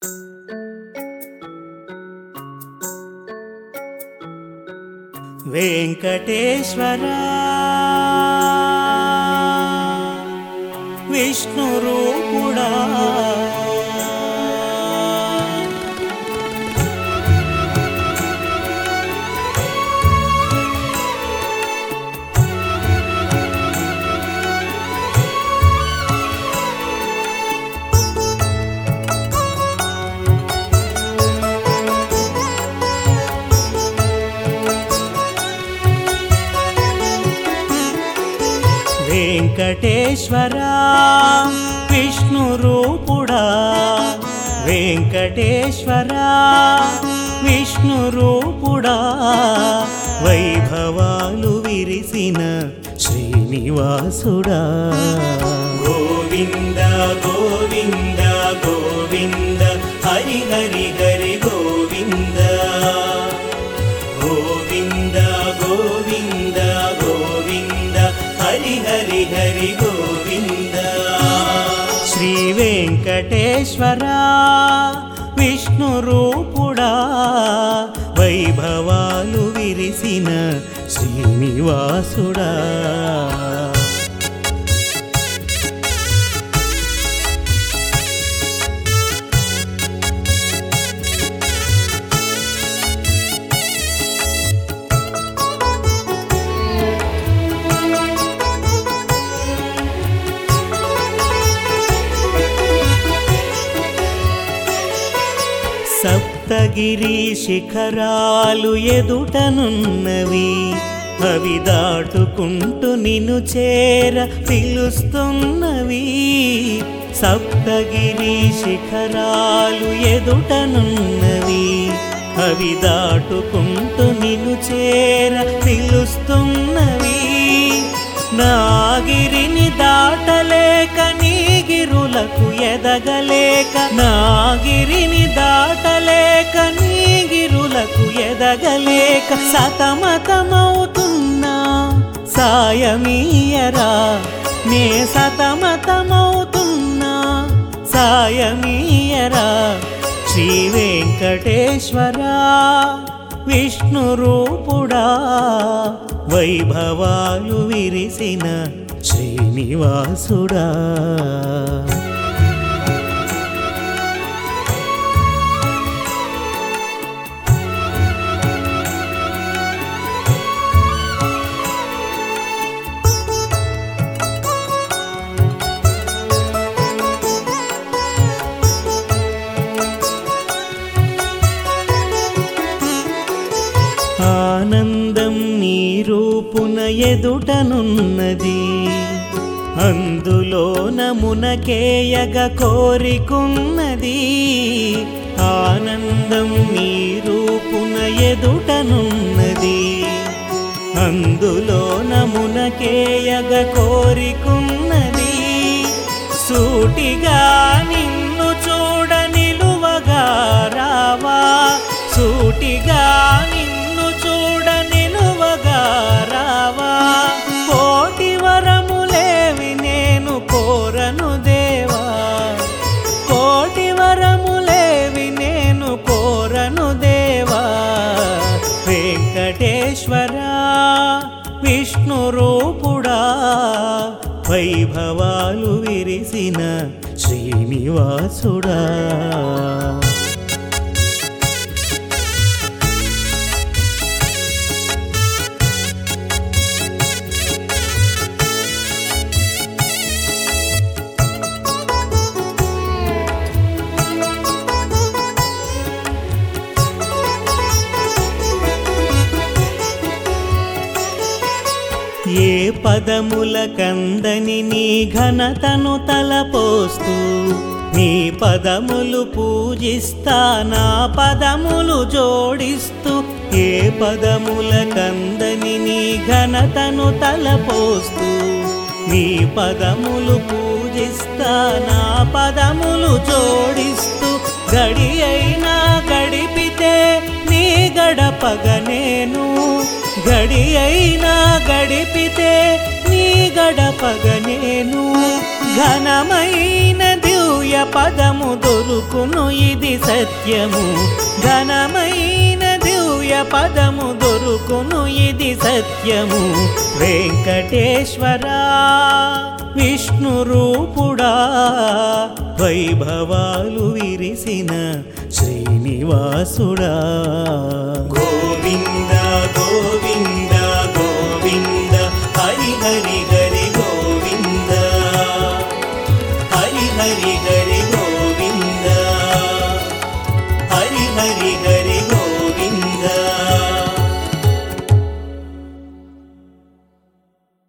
వెంకటేశ్వర విష్ణు రూపుడా వెంకటేశ్వర విష్ణు రూపుడా వెంకటేశ్వర విష్ణు రూపుడా వైభవాలు విరిసిన శ్రీనివాసుడా గోవింద గోవింద గోవింద హరి హరి హరి గోవింద గోవింద గోవింద గోవింద హరి హరి హరి గోవింద శ్రీ వెంకటేశ్వర విష్ణు రూపుడా వైభవాలు విరిసిన శ్రీనివాసుడా సప్తగిరి శిఖరాలు ఎదుటనున్నవి అవి దాటుకుంటూ నిన్ను చేర పిలుస్తున్నవి సప్తగిరి శిఖరాలు ఎదుటనున్నవి అవి దాటుకుంటూ నిన్ను చేర పిలుస్తున్నవి నాగిరిని దాటలేక నీగిరులకు ఎదగలేక నాగిరిని దాటలేక నీగిరులకు ఎదగలేక సతమతమవుతున్నా సాయమీయరా నే సతమతమవుతున్నా సాయమీయరా శ్రీ వెంకటేశ్వర విష్ణు రూపుడా వైభవాలు విరిసిన శ్రీనివాసుడా ఆనందం నీ రూపున ఎదుటనున్నది అందులోన మునకేయగ కోరికున్నది ఆనందం నీ రూపున ఎదుటనున్నది అందులోన మునకేయగ కోరికున్నది సూటిగా నిన్ను చూడ నిలువగా రావా సూటిగా నిన్ను చూడ నిలువగా రావా కోటి వరములేవి నేను కోరను దేవా కోటి వరములేవి నేను కోరను దేవా వెంకటేశ్వర విష్ణు రూపుడా వైభవాలు విరిసిన శ్రీనివాసుడా ఏ పదముల కందని నీ ఘనతను తలపోస్తూ నీ పదములు పూజిస్తా నా పదములు జోడిస్తూ ఏ పదముల కందని నీ ఘనతను తలపోస్తూ నీ పదములు పూజిస్తా నా పదములు జోడిస్తూ గడి అయినా గడిపితే నీ గడపగ నేను గడి అయినా గడిపితే నీ గడపగ నేను ఘనమైన దివ్య పదము దొరుకును ఇది సత్యము ఘనమైన దివ్య పదము దొరుకును ఇది సత్యము వెంకటేశ్వరా విష్ణు రూపుడా వైభవాలు విరిసిన శ్రీనివాసుడా గోవింద గోవింద గోవింద హరి హరి హరి గోవింద హరి హరి హరి గోవింద హరి హరి హరి